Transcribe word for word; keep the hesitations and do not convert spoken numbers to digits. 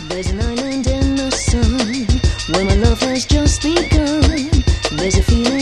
There's an island in the sun where my love has just begun. There's a feeling